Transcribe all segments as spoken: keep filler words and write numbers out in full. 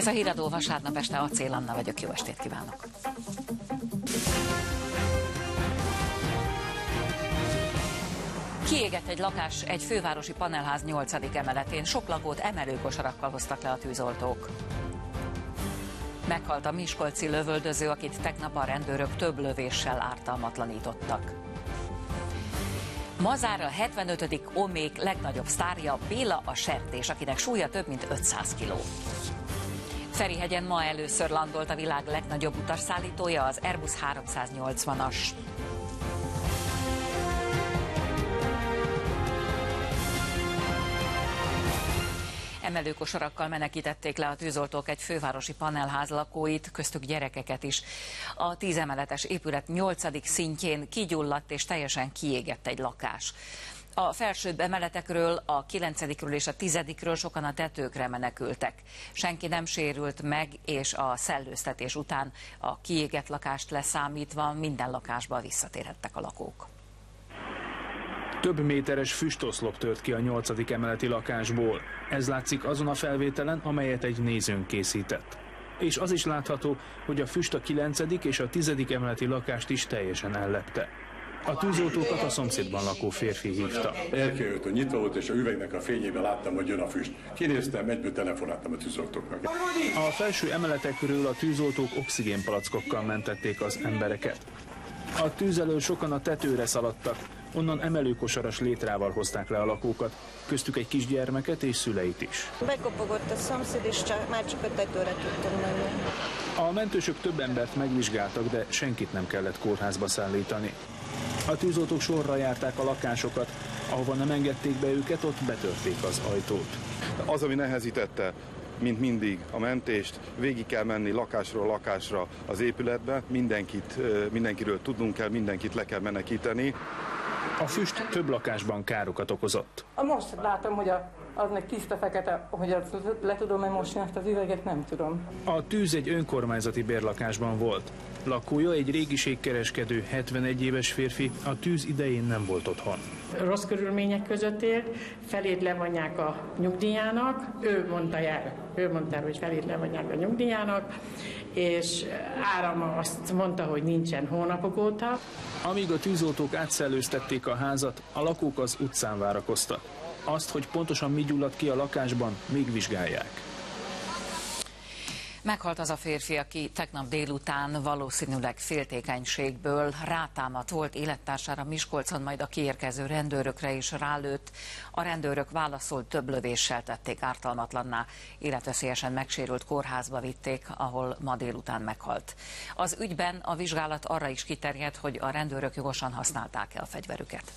Ez a Híradó vasárnap este, Acél Anna vagyok, jó estét kívánok! Kiégett egy lakás egy fővárosi panelház nyolcadik emeletén, sok lakót emelőkosarakkal hoztak le a tűzoltók. Meghalt a miskolci lövöldöző, akit tegnap a rendőrök több lövéssel ártalmatlanítottak. Mazára hetvenötödik Omék legnagyobb sztárja Béla a sertés, akinek súlya több mint ötszáz kiló. Ferihegyen ma először landolt a világ legnagyobb utasszállítója, az Airbus háromszáznyolcvanas. Emelőkosarakkal menekítették le a tűzoltók egy fővárosi panelház lakóit, köztük gyerekeket is. A tízemeletes épület nyolcadik szintjén kigyulladt és teljesen kiégett egy lakás. A felsőbb emeletekről, a kilencedikről és a tizedikről sokan a tetőkre menekültek. Senki nem sérült meg, és a szellőztetés után a kiégett lakást leszámítva minden lakásba visszatérhettek a lakók. Több méteres füstoszlop tört ki a nyolcadik emeleti lakásból. Ez látszik azon a felvételen, amelyet egy nézőnk készített. És az is látható, hogy a füst a kilencedik és a tizedik emeleti lakást is teljesen ellepte. A tűzoltókat a szomszédban lakó férfi hívta. Elkejött, hogy nyitva volt, és a üvegnek a fényében láttam, hogy jön a füst. Kinéztem, egyből telefonáltam a tűzoltóknak. A felső emeletekről a tűzoltók oxigénpalackokkal mentették az embereket. A tűz elől sokan a tetőre szaladtak, onnan emelőkosaras létrával hozták le a lakókat, köztük egy kisgyermeket és szüleit is. Bekopogott a szomszéd, és csak, már csak a tetőre tudtam menni. A mentősök több embert megvizsgáltak, de senkit nem kellett kórházba szállítani. A tűzoltók sorra járták a lakásokat, ahova nem engedték be őket, ott betörték az ajtót. Az, ami nehezítette, mint mindig, a mentést, végig kell menni lakásról lakásra az épületbe, mindenkit, mindenkiről tudnunk kell, mindenkit le kell menekíteni. A füst több lakásban károkat okozott. Most látom, hogy a, az meg tiszta fekete, hogy azt le tudom-e mosni ezt az üveget, nem tudom. A tűz egy önkormányzati bérlakásban volt. Lakója egy régiségkereskedő, hetvenegy éves férfi, a tűz idején nem volt otthon. Rossz körülmények között élt, felét levonják a nyugdíjának, ő mondta el, ő mondta el, hogy felét levonják a nyugdíjának, és Árama azt mondta, hogy nincsen hónapok óta. Amíg a tűzoltók átszellőztették a házat, a lakók az utcán várakoztak. Azt, hogy pontosan mi gyulladt ki a lakásban, még vizsgálják. Meghalt az a férfi, aki tegnap délután valószínűleg féltékenységből rátámadt volt élettársára Miskolcon, majd a kiérkező rendőrökre is rálőtt. A rendőrök válaszolt több lövéssel tették ártalmatlanná, életveszélyesen megsérült kórházba vitték, ahol ma délután meghalt. Az ügyben a vizsgálat arra is kiterjedt, hogy a rendőrök jogosan használták-e a fegyverüket.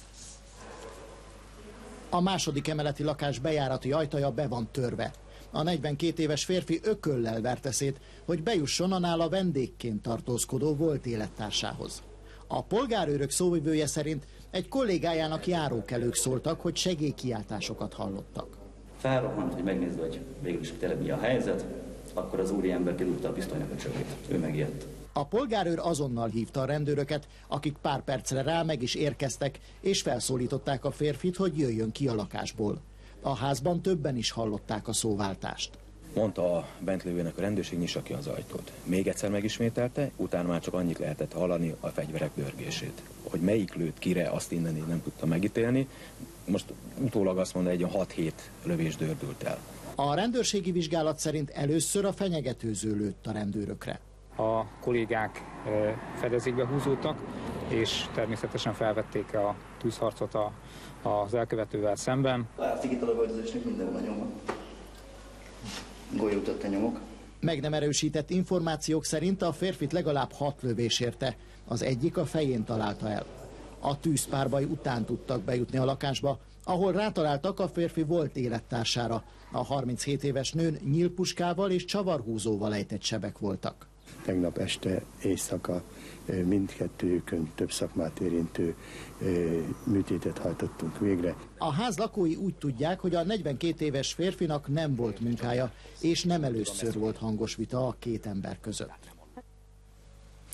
A második emeleti lakás bejárati ajtaja be van törve. A negyvenkét éves férfi ököllel verte szét, hogy bejusson a nála vendégként tartózkodó volt élettársához. A polgárőrök szóvivője szerint egy kollégájának járókelők szóltak, hogy segélykiáltásokat hallottak. Felrohant, hogy megnézve, hogy végül is tényleg mi a helyzet, akkor az úriember kirúgta a pisztolynak a csövét. Ő megijedt. A polgárőr azonnal hívta a rendőröket, akik pár percre rá meg is érkeztek, és felszólították a férfit, hogy jöjjön ki a lakásból. A házban többen is hallották a szóváltást. Mondta a bent lévőnek a rendőrség, nyissa ki az ajtót. Még egyszer megismételte, utána már csak annyit lehetett hallani a fegyverek dörgését. Hogy melyik lőtt kire, azt innen én nem tudta megítélni. Most utólag azt mondta, hogy egy hat-hét lövés dördült el. A rendőrségi vizsgálat szerint először a fenyegetőző lőtt a rendőrökre. A kollégák fedezékbe húzódtak, és természetesen felvették a tűzharcot a, az elkövetővel szemben. Látszik itt a lövöldözésnek mindenhol a nyoma. Golyótott a nyomok. Meg nem erősített információk szerint a férfit legalább hat lövés érte, az egyik a fején találta el. A tűzpárbaj után tudtak bejutni a lakásba, ahol rátaláltak a férfi volt élettársára. A harminchét éves nőn nyílpuskával és csavarhúzóval ejtett sebek voltak. Tegnap este éjszaka mindkettőjükön több szakmát érintő műtétet hajtottunk végre. A ház lakói úgy tudják, hogy a negyvenkét éves férfinak nem volt munkája, és nem először volt hangos vita a két ember között.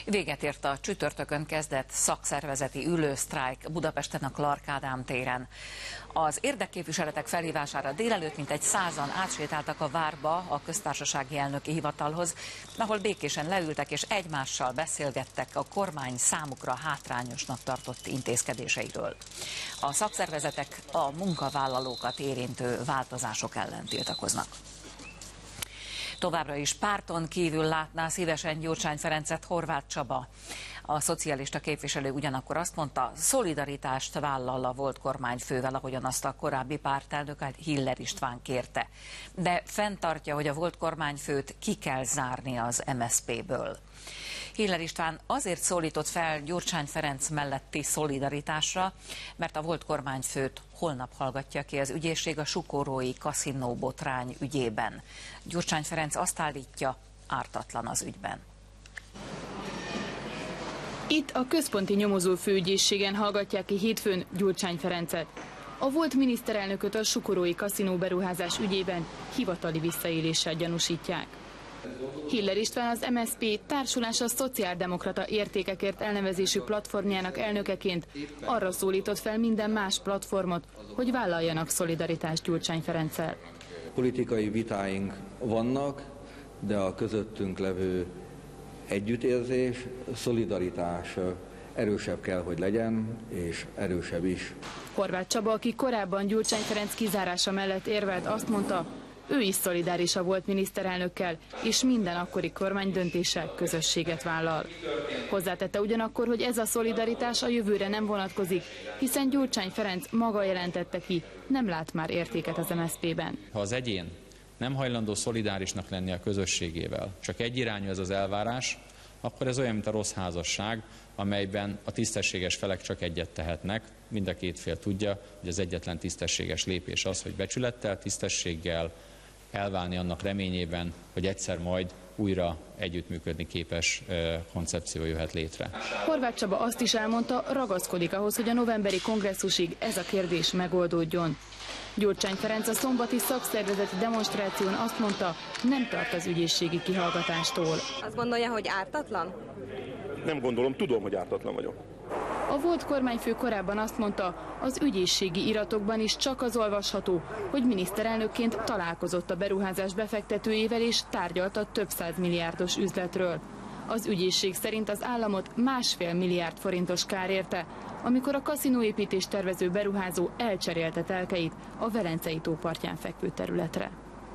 Véget ért a csütörtökön kezdett szakszervezeti ülősztrájk Budapesten a Clark Ádám téren. Az érdekképviseletek felhívására délelőtt mintegy százan átsétáltak a várba a köztársasági elnöki hivatalhoz, ahol békésen leültek és egymással beszélgettek a kormány számukra hátrányosnak tartott intézkedéseiről. A szakszervezetek a munkavállalókat érintő változások ellen tiltakoznak. Továbbra is párton kívül látná szívesen Gyurcsány Ferencet Horváth Csaba. A szocialista képviselő ugyanakkor azt mondta, szolidaritást vállal a volt kormányfővel, ahogyan azt a korábbi pártelnök Hiller István kérte. De fenntartja, hogy a volt kormányfőt ki kell zárni az em es zé pé-ből. Hiller István azért szólított fel Gyurcsány Ferenc melletti szolidaritásra, mert a volt kormányfőt holnap hallgatja ki az ügyészség a sukorói kaszinó botrány ügyében. Gyurcsány Ferenc azt állítja, ártatlan az ügyben. Itt a központi nyomozó főügyészségen hallgatják ki hétfőn Gyurcsány Ferencet. A volt miniszterelnököt a sukorói kaszinó beruházás ügyében hivatali visszaéléssel gyanúsítják. Hiller István az em es zé pé társulása szociáldemokrata értékekért elnevezésű platformjának elnökeként arra szólított fel minden más platformot, hogy vállaljanak szolidaritást Gyurcsány Ferenccel. Politikai vitáink vannak, de a közöttünk levő együttérzés, szolidaritás erősebb kell, hogy legyen, és erősebb is. Horváth Csaba, aki korábban Gyurcsány Ferenc kizárása mellett érvelt, azt mondta, ő is szolidárisa volt miniszterelnökkel, és minden akkori kormány döntéssel közösséget vállal. Hozzátette ugyanakkor, hogy ez a szolidaritás a jövőre nem vonatkozik, hiszen Gyurcsány Ferenc maga jelentette ki, nem lát már értéket az em es zé pé-ben. Ha az egyén nem hajlandó szolidárisnak lenni a közösségével, csak egyirányú ez az elvárás, akkor ez olyan, mint a rossz házasság, amelyben a tisztességes felek csak egyet tehetnek. Mind a két fél tudja, hogy az egyetlen tisztességes lépés az, hogy becsülettel, tisztességgel elválni annak reményében, hogy egyszer majd újra együttműködni képes koncepció jöhet létre. Horváth Csaba azt is elmondta, ragaszkodik ahhoz, hogy a novemberi kongresszusig ez a kérdés megoldódjon. Gyurcsány Ferenc a szombati szakszervezeti demonstráción azt mondta, nem tart az ügyészségi kihallgatástól. Azt gondolja, hogy ártatlan? Nem gondolom, tudom, hogy ártatlan vagyok. A volt kormányfő korábban azt mondta, az ügyészségi iratokban is csak az olvasható, hogy miniszterelnökként találkozott a beruházás befektetőjével és tárgyalt a több száz milliárdos üzletről. Az ügyészség szerint az államot másfél milliárd forintos kár érte, amikor a kaszinóépítést tervező beruházó elcserélte telkeit a Velencei tó partján fekvő területre.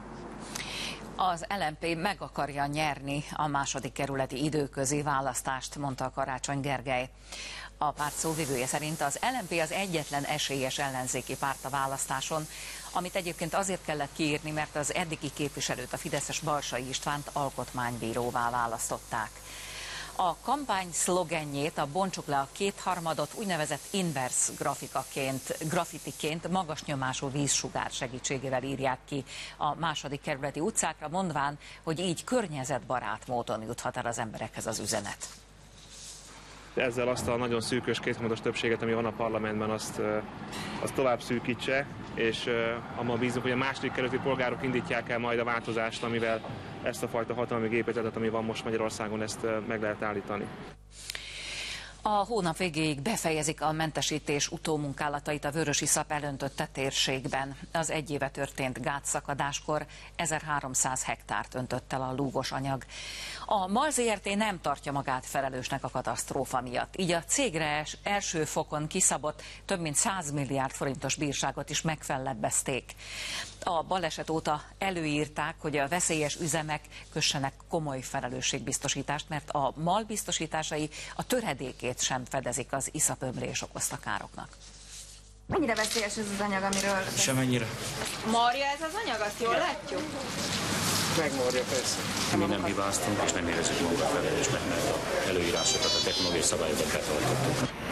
Az el em pé meg akarja nyerni a második kerületi időközi választást, mondta Karácsony Gergely. A párt szóvivője szerint az el em pé az egyetlen esélyes ellenzéki párt a választáson, amit egyébként azért kellett kiírni, mert az eddigi képviselőt, a fideszes Balsai Istvánt alkotmánybíróvá választották. A kampány szlogenjét, a bontsuk le a kétharmadot úgynevezett inverse grafikaként, grafitiként magas nyomású vízsugár segítségével írják ki a második kerületi utcákra, mondván, hogy így környezetbarát módon juthat el az emberekhez az üzenet. Ezzel azt a nagyon szűkös kétharmados többséget, ami van a parlamentben, azt, azt tovább szűkítse, és abban bízunk, hogy a második kerületi polgárok indítják el majd a változást, amivel ezt a fajta hatalmi gépezet, ami van most Magyarországon, ezt meg lehet állítani. A hónap végéig befejezik a mentesítés utómunkálatait a vörösiszap elöntötte térségben. Az egy éve történt gátszakadáskor ezerháromszáz hektárt öntött el a lúgos anyag. A MAL zé er té nem tartja magát felelősnek a katasztrófa miatt, így a cégre első fokon kiszabott több mint száz milliárd forintos bírságot is megfellebbezték. A baleset óta előírták, hogy a veszélyes üzemek kössenek komoly felelősségbiztosítást, mert a MAL biztosításai a töredékét sem fedezik az iszapömlés okozta károknak. Mennyire veszélyes ez az anyag, amiről... Semennyire. Marja ez az anyag, azt jól látjuk? Megmarja, persze. Mi nem hibáztunk, és nem érezzük magunkat felelősnek, mert az előírásokat, a technológiai szabályokat betartottuk.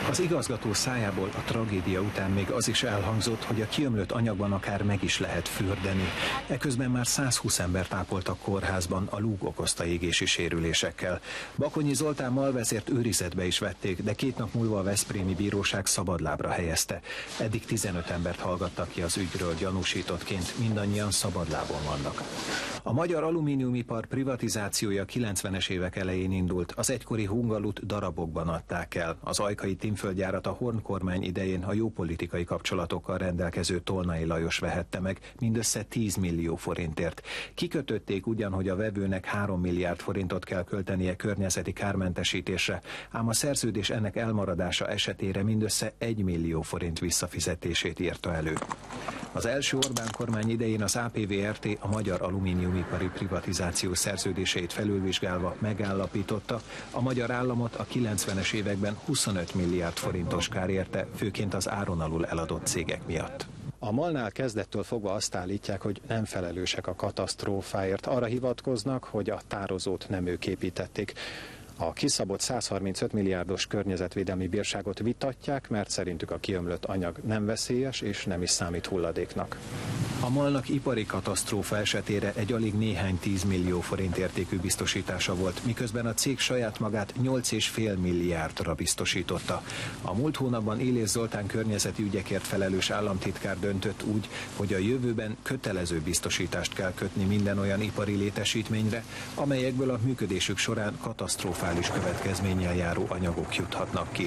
Az igazgató szájából a tragédia után még az is elhangzott, hogy a kiömlött anyagban akár meg is lehet fürdeni. Eközben már százhúsz embert ápoltak kórházban a lúg okozta égési sérülésekkel. Bakonyi Zoltán malvezért őrizetbe is vették, de két nap múlva a veszprémi bíróság szabadlábra helyezte. Eddig tizenöt embert hallgattak ki az ügyről gyanúsítottként, mindannyian szabadlábon vannak. A magyar alumíniumipar privatizációja kilencvenes évek elején indult. Az egykori Hungalut darabokban adták el. Az ajkai Tinföldgyárat a Horn kormány idején a jó politikai kapcsolatokkal rendelkező Tolnai Lajos vehette meg mindössze tíz millió forintért. Kikötötték ugyan, hogy a vevőnek három milliárd forintot kell költenie környezeti kármentesítésre, ám a szerződés ennek elmaradása esetére mindössze egy millió forint visszafizetését írta elő. Az első Orbán kormány idején az á pé vé er té a magyar alumíniumipari privatizáció szerződéseit felülvizsgálva megállapította, a magyar államot a kilencvenes években huszonöt milliárd forintos kár érte, főként az áron alul eladott cégek miatt. A MOL-nál kezdettől fogva azt állítják, hogy nem felelősek a katasztrófáért. Arra hivatkoznak, hogy a tározót nem ők építették. A kiszabott száz harmincöt milliárdos környezetvédelmi bírságot vitatják, mert szerintük a kiömlött anyag nem veszélyes és nem is számít hulladéknak. A MOL-nak ipari katasztrófa esetére egy alig néhány tízmillió forint értékű biztosítása volt, miközben a cég saját magát nyolc egész öt milliárdra biztosította. A múlt hónapban Élész Zoltán környezeti ügyekért felelős államtitkár döntött úgy, hogy a jövőben kötelező biztosítást kell kötni minden olyan ipari létesítményre, amelyekből a működésük során katasztrofális következménnyel járó anyagok juthatnak ki.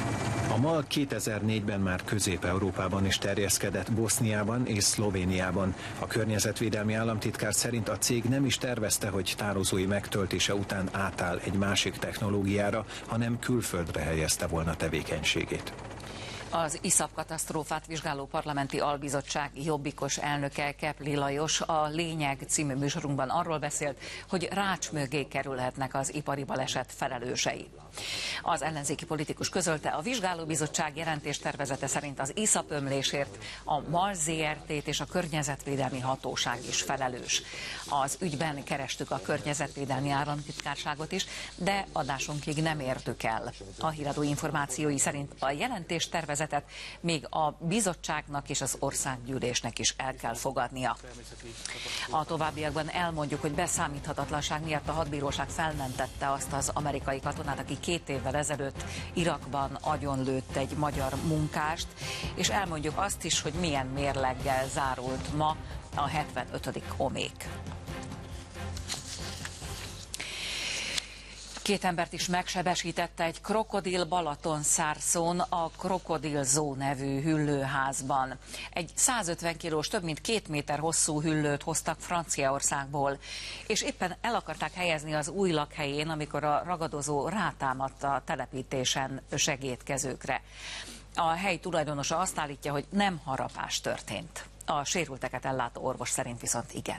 A MOL kétezer-négyben már Közép-Európában is terjeszkedett, Boszniában és Szlovéniában. A környezetvédelmi államtitkár szerint a cég nem is tervezte, hogy tározói megtöltése után átáll egy másik technológiára, hanem külföldre helyezte volna tevékenységét. Az iszap katasztrófát vizsgáló parlamenti albizottság jobbikos elnöke Kepli Lajos a Lényeg című műsorunkban arról beszélt, hogy rács mögé kerülhetnek az ipari baleset felelősei. Az ellenzéki politikus közölte, a vizsgálóbizottság jelentéstervezete szerint az iszap ömlésért a MAL zé er té-t és a Környezetvédelmi Hatóság is felelős. Az ügyben kerestük a Környezetvédelmi Államtitkárságot is, de adásunkig nem értük el. A híradó információi szerint a jelentéstervezetet még a bizottságnak és az országgyűlésnek is el kell fogadnia. A továbbiakban elmondjuk, hogy beszámíthatatlanság miatt a hadbíróság felmentette azt az amerikai katonát, aki két évvel ezelőtt Irakban agyonlőtt egy magyar munkást, és elmondjuk azt is, hogy milyen mérleggel zárult ma a hetvenötödik omék. Két embert is megsebesítette egy krokodil Balatonszárszón a Krokodil Zoo nevű hüllőházban. Egy százötven kilós, több mint két méter hosszú hüllőt hoztak Franciaországból, és éppen el akarták helyezni az új lakhelyén, amikor a ragadozó rátámadt a telepítésen segédkezőkre. A hely tulajdonosa azt állítja, hogy nem harapás történt. A sérülteket ellátó orvos szerint viszont igen.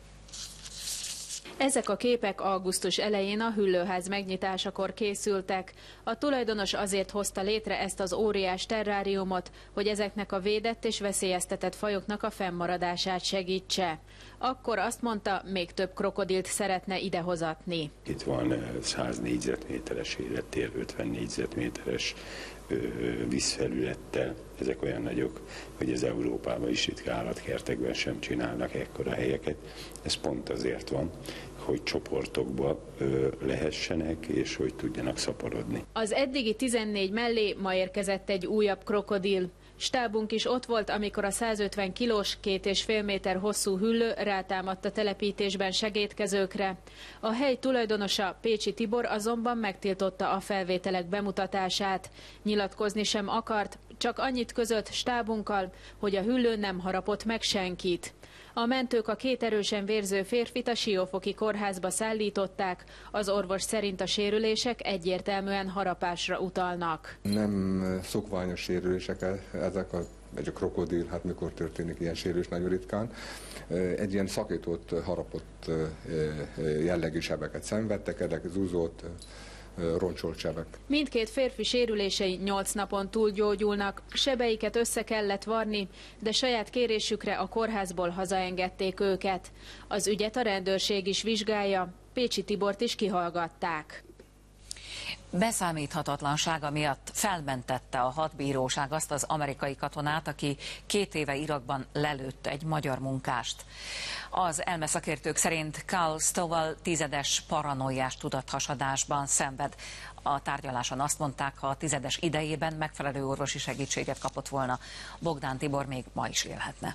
Ezek a képek augusztus elején a hüllőház megnyitásakor készültek. A tulajdonos azért hozta létre ezt az óriás terráriumot, hogy ezeknek a védett és veszélyeztetett fajoknak a fennmaradását segítse. Akkor azt mondta, még több krokodilt szeretne idehozatni. Itt van száz négyzetméteres élettér, ötven négyzetméteres vízfelülettel. Ezek olyan nagyok, hogy az Európában is ritka állatkertekben sem csinálnak ekkora helyeket. Ez pont azért van, hogy csoportokba ö, lehessenek, és hogy tudjanak szaporodni. Az eddigi tizennégy mellé ma érkezett egy újabb krokodil. Stábunk is ott volt, amikor a százötven kilós, két és fél méter hosszú hüllő rátámadt a telepítésben segédkezőkre. A hely tulajdonosa, Pécsi Tibor azonban megtiltotta a felvételek bemutatását. Nyilatkozni sem akart, csak annyit közölt stábunkkal, hogy a hüllő nem harapott meg senkit. A mentők a két erősen vérző férfit a Siófoki kórházba szállították, az orvos szerint a sérülések egyértelműen harapásra utalnak. Nem szokványos sérülések ezek, a, egy a krokodil, hát mikor történik ilyen sérülés, nagyon ritkán. Egy ilyen szakított, harapott jellegű sebeket szenvedtek, ezek zúzott, roncsolt sebek. Mindkét férfi sérülései nyolc napon túl gyógyulnak, sebeiket össze kellett varni, de saját kérésükre a kórházból hazaengedték őket. Az ügyet a rendőrség is vizsgálja, Pécsi Tibort is kihallgatták. Beszámíthatatlansága miatt felmentette a hadbíróság azt az amerikai katonát, aki két éve Irakban lelőtt egy magyar munkást. Az elmeszakértők szerint Carl Stovall tizedes paranoiás tudathasadásban szenved. A tárgyaláson azt mondták, ha a tizedes idejében megfelelő orvosi segítséget kapott volna, Bogdán Tibor még ma is élhetne.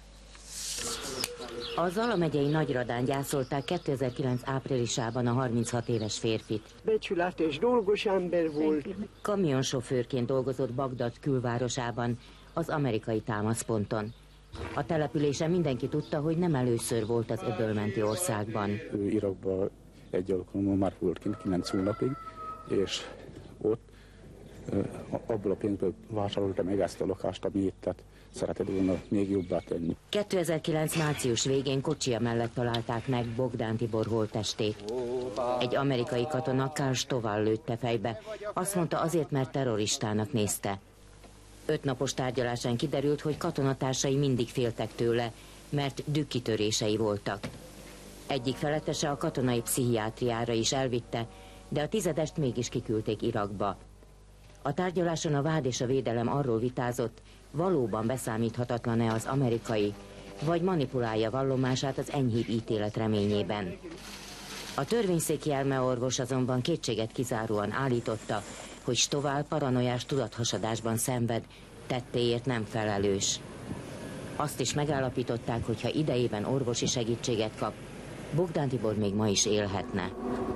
A Zala megyei Nagyradán gyászolták kétezer-kilenc áprilisában a harminchat éves férfit. Becsületes, dolgos ember volt. Kamionsofőrként dolgozott Bagdad külvárosában, az amerikai támaszponton. A településen mindenki tudta, hogy nem először volt az öbölmenti országban. Ő Irakban egy alkalommal már volt kint kilenc hónapig, és ott abból a pénzből vásárolta meg ezt a lakást, amit tehát szeretett volna még jobbá tenni. kétezer-kilenc március végén kocsia mellett találták meg Bogdán Tibor holttestét. Egy amerikai katona Carl Stovall lőtte fejbe. Azt mondta, azért, mert terroristának nézte. Öt napos tárgyalásán kiderült, hogy katonatársai mindig féltek tőle, mert dükkitörései voltak. Egyik felettese a katonai pszichiátriára is elvitte, de a tizedest mégis kiküldték Irakba. A tárgyaláson a vád és a védelem arról vitázott, valóban beszámíthatatlan-e az amerikai, vagy manipulálja vallomását az enyhébb ítélet reményében. A törvényszéki elmeorvos azonban kétséget kizáróan állította, hogy Stovall paranoiás tudathasadásban szenved, tettéért nem felelős. Azt is megállapították, hogy ha idejében orvosi segítséget kap, Bogdán Tibor még ma is élhetne.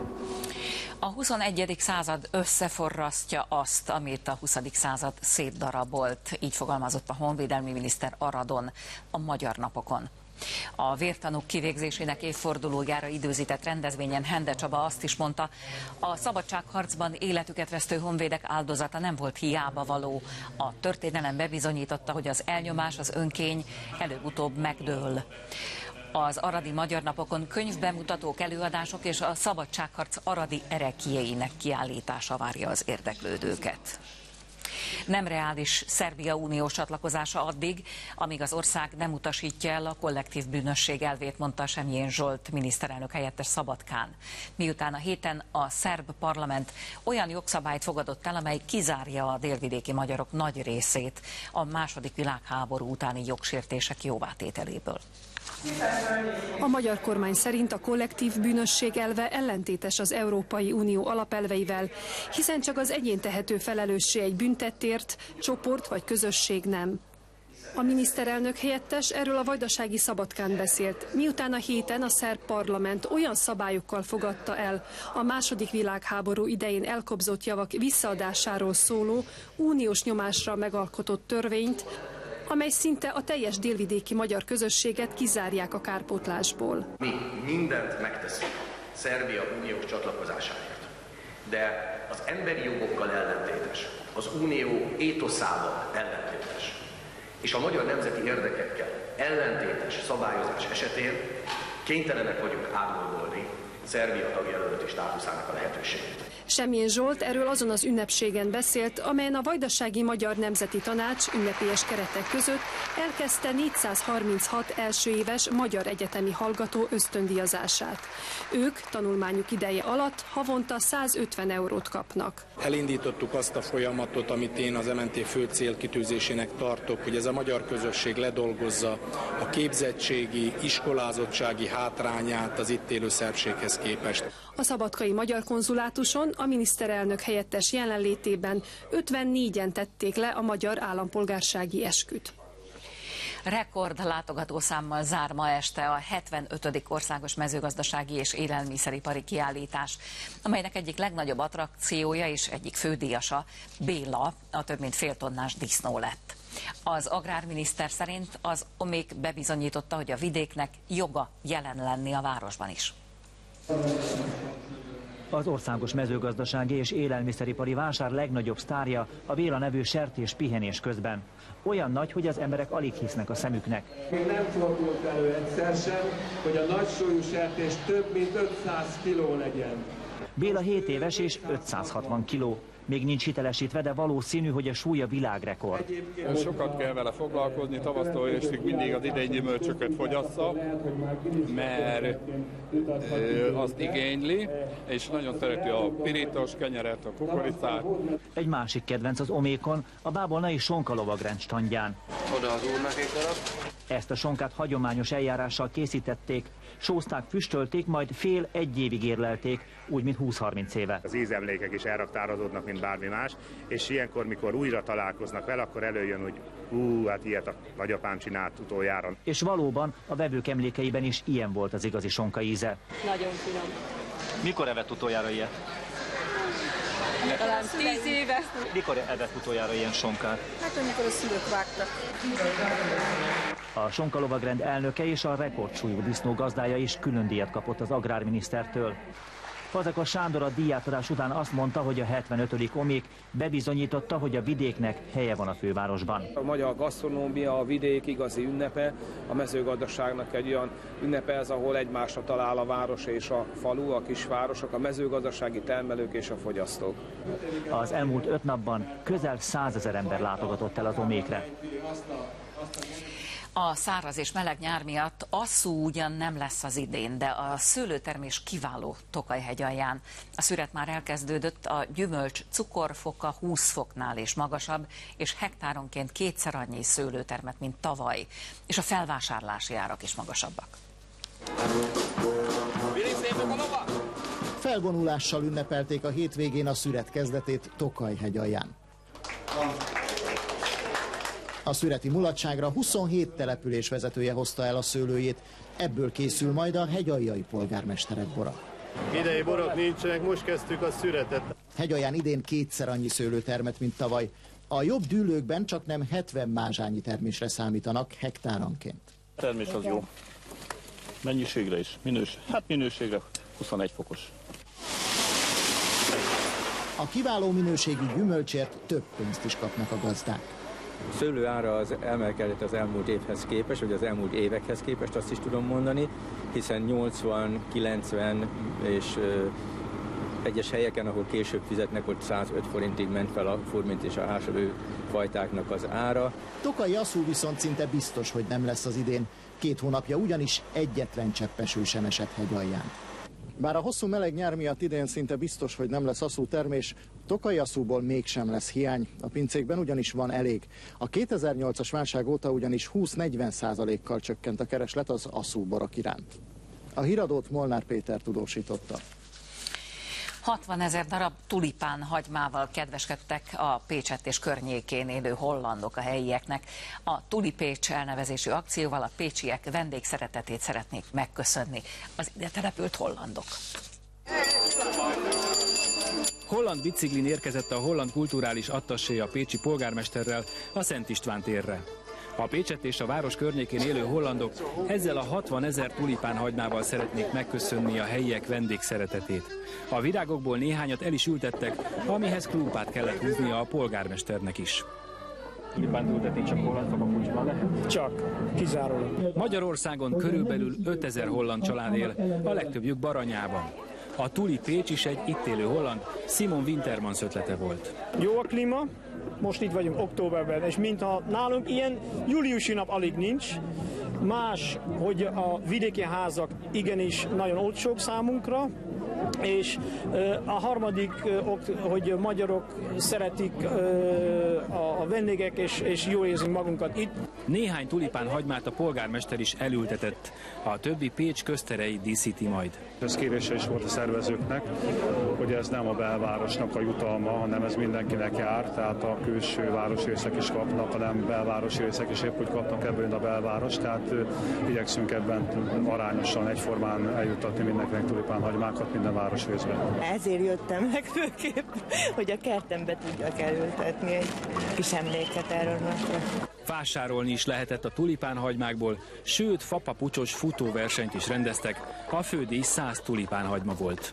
A huszonegyedik század összeforrasztja azt, amit a huszadik század szétdarabolt, így fogalmazott a honvédelmi miniszter Aradon a Magyar Napokon. A vértanúk kivégzésének évfordulójára időzített rendezvényen Hende Csaba azt is mondta, a szabadságharcban életüket vesztő honvédek áldozata nem volt hiába való. A történelem bebizonyította, hogy az elnyomás, az önkény előbb-utóbb megdől. Az aradi Magyar Napokon könyvbemutatók, előadások és a szabadságharc aradi ereklyeinek kiállítása várja az érdeklődőket. Nem reális Szerbia uniós csatlakozása addig, amíg az ország nem utasítja el a kollektív bűnösség elvét, mondta Semjén Zsolt miniszterelnök helyettes Szabadkán. Miután a héten a szerb parlament olyan jogszabályt fogadott el, amely kizárja a délvidéki magyarok nagy részét a második világháború utáni jogsértések jóvátételéből. A magyar kormány szerint a kollektív bűnösség elve ellentétes az Európai Unió alapelveivel, hiszen csak az egyén tehető felelőssé egy büntettért, csoport vagy közösség nem. A miniszterelnök helyettes erről a vajdasági Szabadkán beszélt, miután a héten a szerb parlament olyan szabályokkal fogadta el a második világháború idején elkobzott javak visszaadásáról szóló uniós nyomásra megalkotott törvényt, amely szinte a teljes délvidéki magyar közösséget kizárják a kárpótlásból. Mi mindent megteszünk Szerbia uniós csatlakozásáért, de az emberi jogokkal ellentétes, az unió étoszával ellentétes, és a magyar nemzeti érdekekkel ellentétes szabályozás esetén kénytelenek vagyunk átgondolni Szerbia tagjelölti státuszának a lehetőségét. Semjén Zsolt erről azon az ünnepségen beszélt, amelyen a Vajdasági Magyar Nemzeti Tanács ünnepélyes keretek között elkezdte négyszázharminchat első éves magyar egyetemi hallgató ösztöndíjazását. Ők tanulmányuk ideje alatt havonta százötven eurót kapnak. Elindítottuk azt a folyamatot, amit én az em en té fő célkitűzésének tartok, hogy ez a magyar közösség ledolgozza a képzettségi, iskolázottsági hátrányát az itt élő szerbséghez képest. A szabadkai magyar konzulátuson a miniszterelnök helyettes jelenlétében ötvennégyen tették le a magyar állampolgársági esküt. Rekord látogatószámmal zár ma este a hetvenötödik országos mezőgazdasági és élelmiszeripari kiállítás, amelynek egyik legnagyobb attrakciója és egyik fődíjasa Béla, a több mint fél tonnás disznó lett. Az agrárminiszter szerint az omék bebizonyította, hogy a vidéknek joga jelen lenni a városban is. Az országos mezőgazdasági és élelmiszeripari vásár legnagyobb sztárja a Béla nevű sertés pihenés közben. Olyan nagy, hogy az emberek alig hisznek a szemüknek. Még nem fordult elő egyszer sem, hogy a nagysúlyú sertés több mint ötszáz kiló legyen. Béla hét éves és ötszázhatvan kiló. Még nincs hitelesítve, de valószínű, hogy a súlya világrekord. Sokat kell vele foglalkozni, tavasztól őszig mindig az idei gyümölcsöket fogyassza, mert azt igényli, és nagyon szereti a pirítos kenyeret, a kukoricát. Egy másik kedvenc az omékon, a bábolnai sonkalovagrend standján. Oda az úrnak egy darab. Ezt a sonkát hagyományos eljárással készítették, sózták, füstölték, majd fél-egy évig érlelték, úgy, mint húsz-harminc éve. Az ízemlékek is elraktározódnak, mint bármi más, és ilyenkor, mikor újra találkoznak vele, akkor előjön, hogy hú, hát ilyet a nagyapám csinált utoljára. És valóban a vevők emlékeiben is ilyen volt az igazi sonka íze. Nagyon finom. Mikor evett utoljára ilyet? Talán tíz éve. Mikor evett utoljára ilyen sonkát? Hát amikor a szülők vágtak. A sonkalovagrend elnöke és a rekordsúlyú disznó gazdája is külön díjat kapott az agrárminisztertől. Fazekas Sándor a díjátadás után azt mondta, hogy a hetvenötödik omék bebizonyította, hogy a vidéknek helye van a fővárosban. A magyar gasztronómia, a vidék igazi ünnepe, a mezőgazdaságnak egy olyan ünnepe ez, ahol egymásra talál a város és a falu, a kisvárosok, a mezőgazdasági termelők és a fogyasztók. Az elmúlt öt napban közel százezer ember látogatott el az omékre. A száraz és meleg nyár miatt asszú ugyan nem lesz az idén, de a szőlőtermés kiváló Tokaj-hegyalján. A szüret már elkezdődött, a gyümölcs cukorfoka húsz foknál is magasabb, és hektáronként kétszer annyi szőlőtermet, mint tavaly, és a felvásárlási árak is magasabbak. Felvonulással ünnepelték a hétvégén a szüret kezdetét Tokaj-hegyalján. A szüreti mulatságra huszonhét település vezetője hozta el a szőlőjét, ebből készül majd a hegyaljai polgármesterek bora. Idei borok nincsenek, most kezdtük a szüretet. Hegyalján idén kétszer annyi szőlőtermet, mint tavaly. A jobb dűlőkben csak nem hetven mázsányi termésre számítanak hektáronként. A termés az jó. Mennyiségre is. Minős, hát minőségre huszonegy fokos. A kiváló minőségű gyümölcsért több pénzt is kapnak a gazdák. A szőlő ára az emelkedett az elmúlt évhez képest, vagy az elmúlt évekhez képest, azt is tudom mondani, hiszen nyolcvan, kilencven és ö, egyes helyeken, ahol később fizetnek, ott százöt forintig ment fel a furmint és a hásolő fajtáknak az ára. Tokai asszú viszont szinte biztos, hogy nem lesz az idén. Két hónapja ugyanis egyetlen csepp eső sem esett Hegyalján. Bár a hosszú meleg nyár miatt idén szinte biztos, hogy nem lesz asszú termés, Tokai asszúból mégsem lesz hiány. A pincékben ugyanis van elég. A kétezer-nyolcas válság óta ugyanis húsz-negyven százalékkal csökkent a kereslet az asszúborok iránt. A híradót Molnár Péter tudósította. hatvanezer darab tulipán hagymával kedveskedtek a Pécsett és környékén élő hollandok a helyieknek. A Tulipécs elnevezésű akcióval a pécsiek vendégszeretetét szeretnék megköszönni az ide települt hollandok. Holland biciklin érkezett a holland kulturális attaché a pécsi polgármesterrel a Szent István térre. A Pécsett és a város környékén élő hollandok ezzel a hatvanezer tulipán hagymával szeretnék megköszönni a helyiek vendégszeretetét. A virágokból néhányat el is ültettek, amihez krúpát kellett húznia a polgármesternek is. Tulipánt ültetni csak holland fapapucsban lehet? Csak, kizárólag. Magyarországon körülbelül ötezer holland család él, a legtöbbjük Baranyában. A Tuli Pécs is egy itt élő holland, Simon Wintermans ötlete volt. Jó a klíma, most itt vagyunk októberben, és mintha nálunk ilyen júliusi nap alig nincs, más, hogy a vidéki házak igenis nagyon olcsók számunkra, és a harmadik, hogy magyarok szeretik a vendégek, és, és jól érzünk magunkat itt. Néhány tulipán hagymát a polgármester is elültetett, a többi Pécs közterei díszíti majd. Ez kérése is volt a szervezőknek, hogy ez nem a belvárosnak a jutalma, hanem ez mindenkinek jár, tehát a külső városrészek is kapnak, a nem belvárosi részek is épp úgy kapnak ebből a belváros, tehát igyekszünk ebben arányosan, egyformán eljuttatni mindenkinek tulipán hagymákat minden városrészben. Ezért jöttem meg főképp, hogy a kertembe tudjak elültetni egy kis emléket erről napra. Vásárolni is lehetett a tulipánhagymákból, sőt fapapucsos futóversenyt is rendeztek, a fődíj száz tulipánhagyma volt.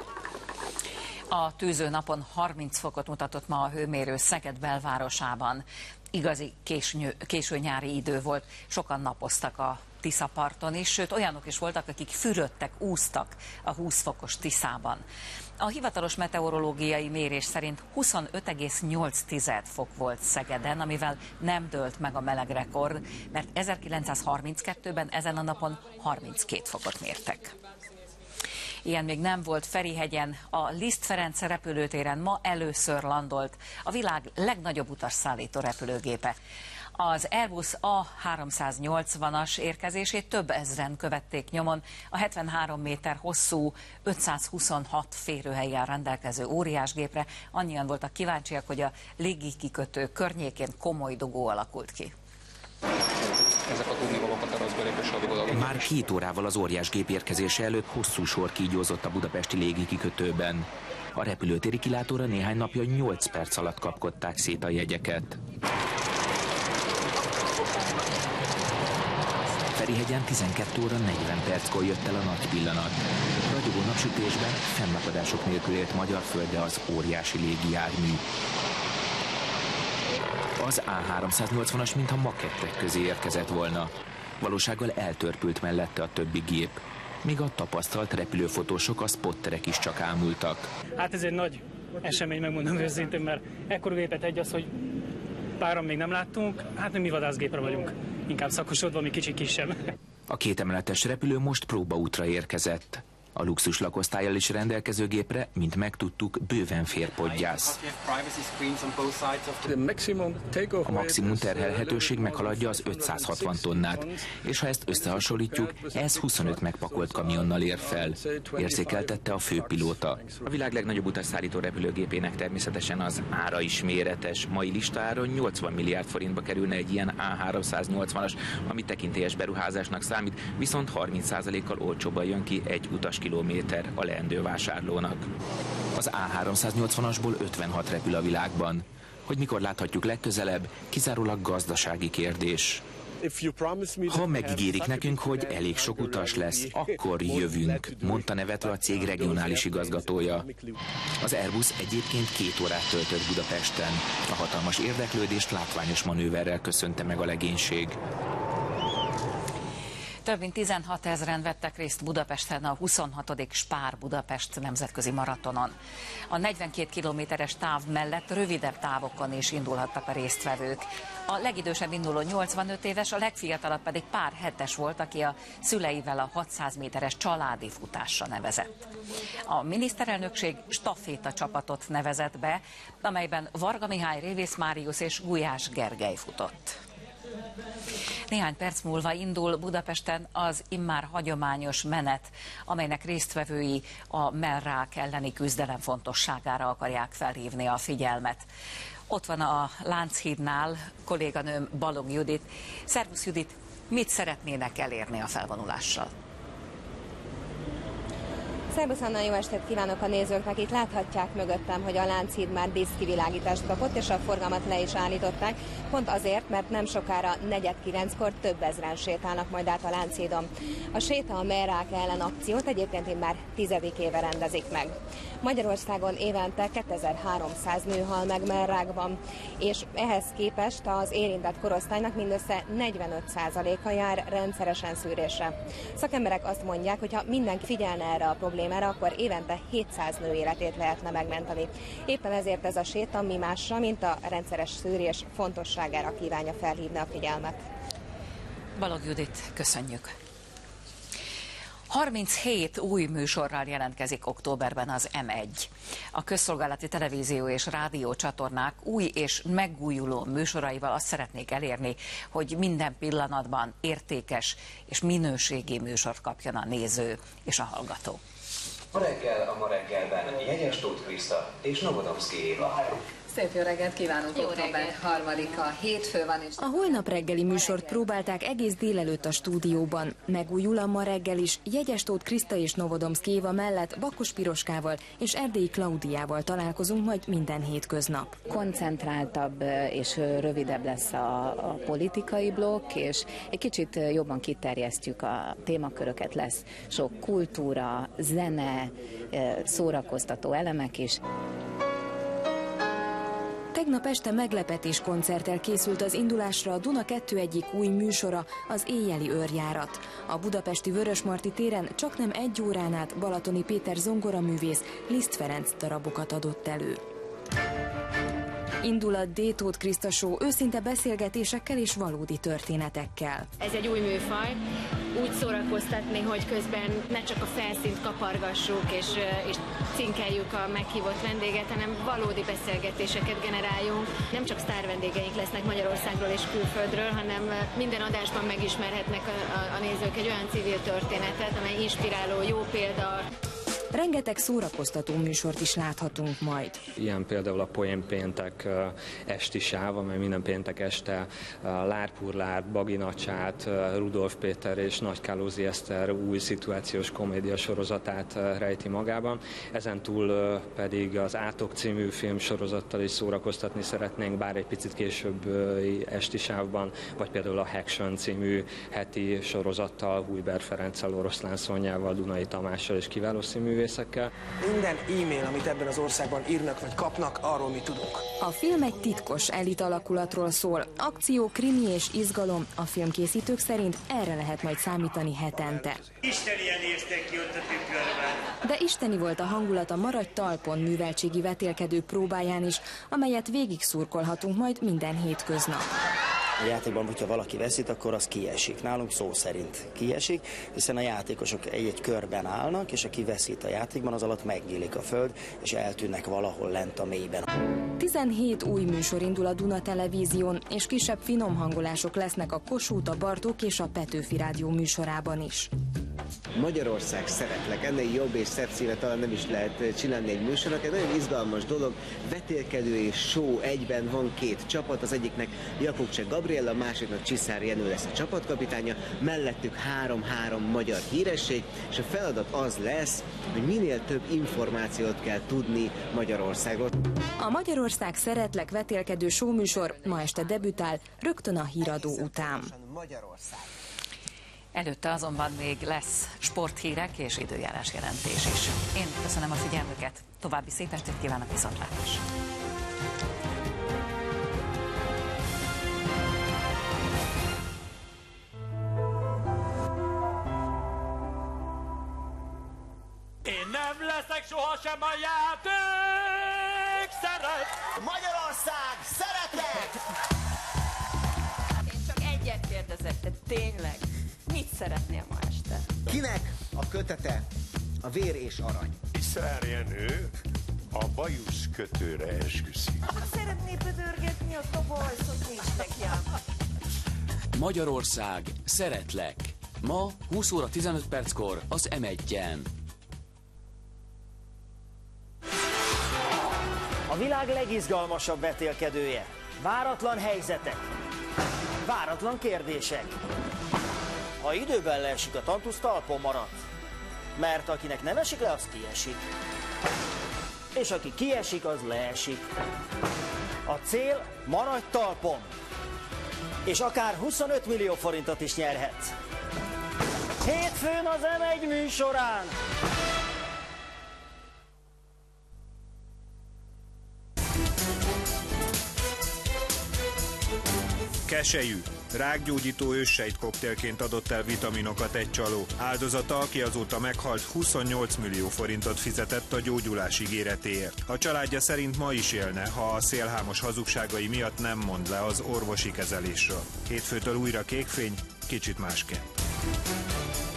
A tűző napon harminc fokot mutatott ma a hőmérő Szeged belvárosában. Igazi késő, késő nyári idő volt, sokan napoztak a Tiszaparton is, sőt olyanok is voltak, akik fürödtek, úsztak a húsz fokos Tiszában. A hivatalos meteorológiai mérés szerint huszonöt egész nyolc fok volt Szegeden, amivel nem dőlt meg a melegrekord, mert ezerkilencszázharminckettőben ezen a napon harminckét fokot mértek. Ilyen még nem volt Ferihegyen, a Liszt Ferenc repülőtéren ma először landolt a világ legnagyobb utasszállító repülőgépe. Az Airbus A háromszáznyolcvanas érkezését több ezren követték nyomon. A hetvenhárom méter hosszú, ötszázhuszonhat férőhellyel rendelkező óriásgépre annyian voltak kíváncsiak, hogy a légikikötő környékén komoly dugó alakult ki. Már két órával az óriásgép érkezése előtt hosszú sor kígyózott a budapesti légikikötőben. A repülőtéri kilátóra néhány napja nyolc perc alatt kapkodták szét a jegyeket. Ferihegyen tizenkét óra negyven perckor jött el a nagy pillanat. Ragyogó napsütésben fennakadások nélkül élt magyar földre az óriási légijármű. Az A háromszáznyolcvanas mintha makettek közé érkezett volna. Valósággal eltörpült mellette a többi gép. Míg a tapasztalt repülőfotósok, a spotterek is csak ámultak. Hát ez egy nagy esemény, megmondom őszintén, mert ekkora gépet egy az, hogy páran még nem láttunk, hát mi vadászgépre vagyunk. Inkább szakosodva, mi kicsit kisebb. A kétemeletes repülő most próbaútra érkezett. A luxus lakosztállyal is rendelkező gépre, mint megtudtuk, bőven fér podgyász. A maximum terhelhetőség meghaladja az ötszázhatvan tonnát, és ha ezt összehasonlítjuk, ez huszonöt megpakolt kamionnal ér fel, érzékeltette a főpilóta. A világ legnagyobb utasszállító repülőgépének természetesen az ára is méretes. Mai listáron nyolcvan milliárd forintba kerülne egy ilyen A háromszáznyolcvanas, ami tekintélyes beruházásnak számít, viszont harminc százalékkal olcsóban jön ki egy utas kilométer a leendő vásárlónak. Az A háromszáznyolcvanasból ötvenhat repül a világban. Hogy mikor láthatjuk legközelebb, kizárólag gazdasági kérdés. Ha megígérik nekünk, hogy elég sok utas lesz, akkor jövünk, mondta nevetve a cég regionális igazgatója. Az Airbus egyébként két órát töltött Budapesten. A hatalmas érdeklődést látványos manőverrel köszönte meg a legénység. Több mint tizenhat ezren vettek részt Budapesten a huszonhatodik Spár Budapest nemzetközi maratonon. A negyvenkét kilométeres táv mellett rövidebb távokon is indulhattak a résztvevők. A legidősebb induló nyolcvanöt éves, a legfiatalabb pedig pár hetes volt, aki a szüleivel a hatszáz méteres családi futásra nevezett. A miniszterelnökség staféta csapatot nevezett be, amelyben Varga Mihály, Révész Máriusz és Gulyás Gergely futott. Néhány perc múlva indul Budapesten az immár hagyományos menet, amelynek résztvevői a mellrák elleni küzdelem fontosságára akarják felhívni a figyelmet. Ott van a Lánchídnál kolléganőm Balogh Judit. Szervusz Judit, mit szeretnének elérni a felvonulással? Szerbusz Anna, jó estét kívánok a nézőknek! Itt láthatják mögöttem, hogy a Lánchíd már díszkivilágítást kapott, és a forgalmat le is állították. Pont azért, mert nem sokára negyed kilenckor több ezren sétálnak majd át a Lánchídon. A Séta a mellrák ellen akciót egyébként már tizedik éve rendezik meg. Magyarországon évente kétezer-háromszáz nő hal meg mellrákban, és ehhez képest az érintett korosztálynak mindössze negyvenöt százaléka jár rendszeresen szűrésre. Szakemberek azt mondják, hogy ha mindenki figyelne erre a problémára, akkor évente hétszáz nő életét lehetne megmenteni. Éppen ezért ez a séta mi másra, mint a rendszeres szűrés fontosságára kívánja felhívni a figyelmet. Balogh Judit, köszönjük! harminchét új műsorral jelentkezik októberben az M egy. A közszolgálati televízió és rádió csatornák új és megújuló műsoraival azt szeretnék elérni, hogy minden pillanatban értékes és minőségi műsort kapjon a néző és a hallgató. Ma reggel a Ma reggelben Jegyes Tóth Kriszta és Novodomszky Éva. Szép jó reggelt kívánunk, október harmadika, hétfő van és... A holnap reggeli műsort próbálták egész délelőtt a stúdióban. Megújul a Ma reggel is, Jegyes Tóth Kriszta és Novodomszky Éva mellett Bakos Piroskával és Erdélyi Klaudiával találkozunk majd minden hétköznap. Koncentráltabb és rövidebb lesz a, a politikai blokk, és egy kicsit jobban kiterjesztjük a témaköröket, lesz sok kultúra, zene, szórakoztató elemek is. Tegnap este meglepetés koncerttel készült az indulásra a Duna kettő egyik új műsora, az Éjjeli őrjárat. A budapesti Vörösmarty téren csaknem egy órán át Balatoni Péter zongoraművész Liszt Ferenc darabokat adott elő. Indul a D. Tóth Kriszta Show őszinte beszélgetésekkel és valódi történetekkel. Ez egy új műfaj, úgy szórakoztatni, hogy közben ne csak a felszínt kapargassuk és, és cinkeljük a meghívott vendéget, hanem valódi beszélgetéseket generáljunk. Nem csak sztár vendégeink lesznek Magyarországról és külföldről, hanem minden adásban megismerhetnek a, a, a nézők egy olyan civil történetet, amely inspiráló, jó példa. Rengeteg szórakoztató műsort is láthatunk majd. Ilyen például a Poén péntek esti sáv, amely minden péntek este Lárpurlát, Baginacsát, Rudolf Péter és Nagykálózi Eszter új szituációs komédia sorozatát rejti magában. Ezen túl pedig az Átok című filmsorozattal is szórakoztatni szeretnénk, bár egy picit később esti sávban, vagy például a Haction című heti sorozattal, Hujber Ferenccel, Oroszlán Szonyával, Dunai Tamással és kiváló színművészekkel. Minden e-mail, amit ebben az országban írnak vagy kapnak, arról mi tudunk. A film egy titkos elit alakulatról szól. Akció, krimi és izgalom. A filmkészítők szerint erre lehet majd számítani hetente. Istenien néztek ki ott a tükörben. De isteni volt a hangulat a Maradj talpon műveltségi vetélkedő próbáján is, amelyet végig szurkolhatunk majd minden hétköznap. A játékban, hogyha valaki veszít, akkor az kiesik. Nálunk szó szerint kiesik, hiszen a játékosok egy-egy körben állnak, és aki veszít a játékban, az alatt megnyílik a föld, és eltűnnek valahol lent a mélyben. tizenhét új műsor indul a Duna Televízión, és kisebb finom hangolások lesznek a Kossuth, a Bartók és a Petőfi Rádió műsorában is. Magyarország szeretlek, ennél jobb és szebb színe talán nem is lehet csinálni egy műsornak. Egy nagyon izgalmas dolog, vetélkedő és show egyben, van két csapat, az egyiknek Jakubcsek Gabriella, a másiknak Csiszár Jenő lesz a csapatkapitánya, mellettük három-három magyar híresség, és a feladat az lesz, hogy minél több információt kell tudni Magyarországról. A Magyarország szeretlek vetélkedő show műsor ma este debütál, rögtön a híradó után. Előtte azonban még lesz sporthírek és időjárás jelentés is. Én köszönöm a figyelmüket, további szép estét kívánok, viszontlátásra! Én nem leszek sohasem a játék szeret! Magyarország szeretek! Én csak egyet kérdezek, de tényleg, mit szeretnél ma este? Kinek a kötete a vér és arany? Csiszár Jenő a bajusz kötőre esküszik. Ha szeretné pödörgetni, akkor bajszot nincs neki. Magyarország szeretlek. Ma húsz óra tizenöt perckor az em egyen. A világ legizgalmasabb vetélkedője. Váratlan helyzetek. Váratlan kérdések. Ha időben leesik a tantusz, talpon marad. Mert akinek nem esik le, az kiesik. És aki kiesik, az leesik. A cél, maradj talpon. És akár huszonöt millió forintot is nyerhetsz. Hétfőn az em egy műsorán. Keselyű. Rákgyógyító őssejt koktélként adott el vitaminokat egy csaló. Áldozata, aki azóta meghalt, huszonnyolc millió forintot fizetett a gyógyulás ígéretéért. A családja szerint ma is élne, ha a szélhámos hazugságai miatt nem mond le az orvosi kezelésről. Hétfőtől újra Kékfény, kicsit másként.